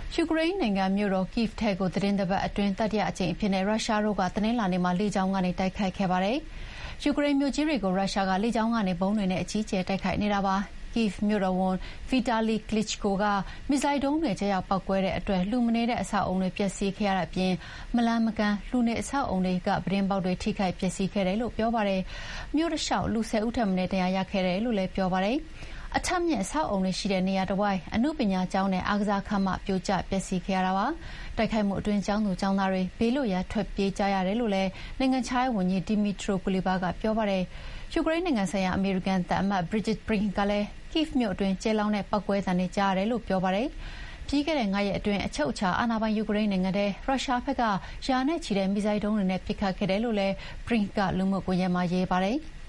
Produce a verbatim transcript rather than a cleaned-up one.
ယူကရိန်းနိုင်ငံမြို့တော် Kyiv ထဲကိုသတင်းတစ်ပတ်အတွင်းတတိယအကြိမ်အဖြစ်ရုရှားတို့ကတနင်္လာနေ့မှာလေကြောင်းကနေတိုက်ခိုက်ခဲ့ပါတယ်။ယူကရိန်းမြို့ကြီးတွေကိုရုရှားကလေကြောင်းကနေဗုံးတွေနဲ့အကြီးအကျယ်တိုက်ခိုက်နေတာပါ။ Kyiv မြို့တော်ဝန် Vitali Klitschko ကမစ်ဇိုင်းဒုံးတွေကျရောက်ပေါက်ကွဲတဲ့အတွက်လူမနေတဲ့အဆောက်အအုံတွေပျက်စီးခဲ့ရတဲ့အပြင်မလှမ်းမကမ်းလူနေအဆောက်အအုံတွေကပြတင်းပေါက်တွေထိခိုက်ပျက်စီးခဲ့တယ်လို့ပြောပါတယ်။မြို့တလျှောက်လူဆယ်ဦးထက်မနည်းဒဏ်ရာရခဲ့တယ်လို့လည်းပြောပါတယ်။အထပ်မြင့်အဆောက်အအုံတွေရှိတဲ့နေရာတစ်ဝိုက်အနုပညာကျောင်းနဲ့အားကစားခန်းမပြိုကျပျက်စီးခဲ့ရတာပါ။တိုက်ခိုက်မှုအတွင်းကျောင်းသူကျောင်းသားတွေဘေးလွတ်ရာထွက်ပြေးကြရတယ်လို့လည်းနိုင်ငံခြားရေးဝန်ကြီး Dmytro Kuleba ကပြောပါတယ်။ယူကရိန်းနိုင်ငံဆိုင်ရာအမေရိကန်သံအမတ် Bridget Brink ကလည်း Kyiv မြို့အတွင်းကျဲလောင်းတဲ့ပောက်ကွဲသံတွေကြားရတယ်လို့ပြောပါတယ်။ပြီးခဲ့တဲ့ငါးရက်အတွင်းအချုပ်အခြာအာဏာပိုင်ယူကရိန်းနိုင်ငံထဲရုရှားဘက်ကရာနဲ့ချီတဲ့မစ်ဇိုင်းဒုံးတွေနဲ့ပစ်ခတ်ခဲ့တယ်လို့လည်း Brink ကလူမှုကွန်ရက်မှာရေးပါတယ်။